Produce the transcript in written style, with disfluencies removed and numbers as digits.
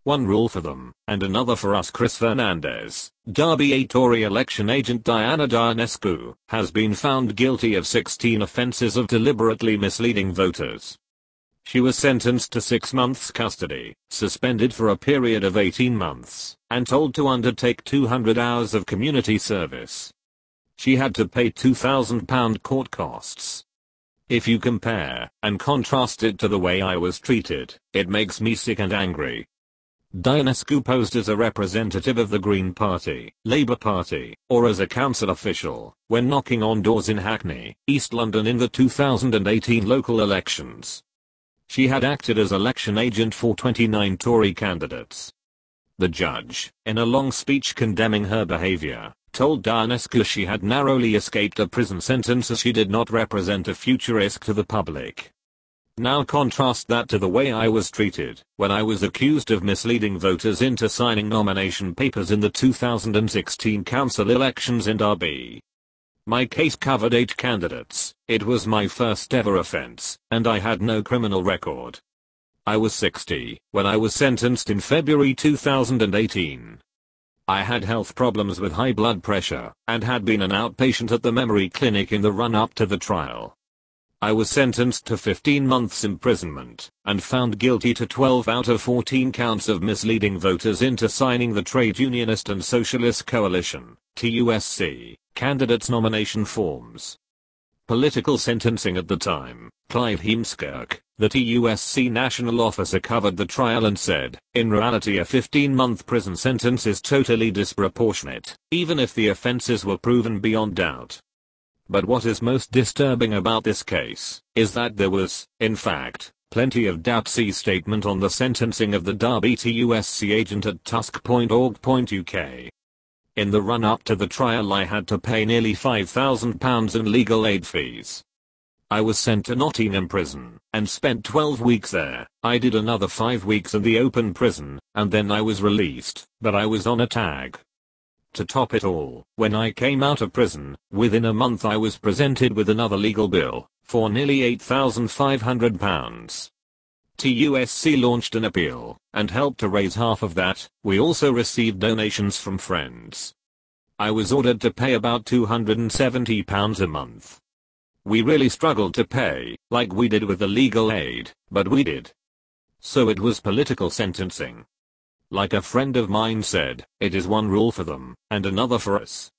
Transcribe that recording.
one rule for them, and another for us. Chris Fernandez, Derby Tory election agent Diana Dianescu, has been found guilty of 16 offenses of deliberately misleading voters. She was sentenced to 6 months custody, suspended for a period of 18 months, and told to undertake 200 hours of community service. She had to pay £2,000 court costs. If you compare and contrast it to the way I was treated, it makes me sick and angry. Dianescu posed as a representative of the Green Party, Labour Party, or as a council official, when knocking on doors in Hackney, East London in the 2018 local elections. She had acted as election agent for 29 Tory candidates. The judge, in a long speech condemning her behaviour, told Dianescu she had narrowly escaped a prison sentence as she did not represent a future risk to the public. Now contrast that to the way I was treated when I was accused of misleading voters into signing nomination papers in the 2016 council elections in Derby. My case covered 8 candidates, it was my first ever offence, and I had no criminal record. I was 60 when I was sentenced in February 2018. I had health problems with high blood pressure, and had been an outpatient at the memory clinic in the run-up to the trial. I was sentenced to 15 months imprisonment, and found guilty to 12 out of 14 counts of misleading voters into signing the Trade Unionist and Socialist Coalition, TUSC, candidates' nomination forms. Political sentencing at the time, Clive Heemskerk, the TUSC national officer, covered the trial and said, in reality a 15-month prison sentence is totally disproportionate, even if the offences were proven beyond doubt. But what is most disturbing about this case, is that there was, in fact, plenty of doubt. See statement on the sentencing of the Derby TUSC agent at tusk.org.uk. In the run-up to the trial I had to pay nearly £5,000 in legal aid fees. I was sent to Nottingham prison, and spent 12 weeks there. I did another 5 weeks in the open prison, and then I was released, but I was on a tag. To top it all, when I came out of prison, within a month I was presented with another legal bill, for nearly £8,500. TUSC launched an appeal, and helped to raise half of that. We also received donations from friends. I was ordered to pay about £270 a month. We really struggled to pay, like we did with the legal aid, but we did. So it was political sentencing. Like a friend of mine said, it is one rule for them, and another for us.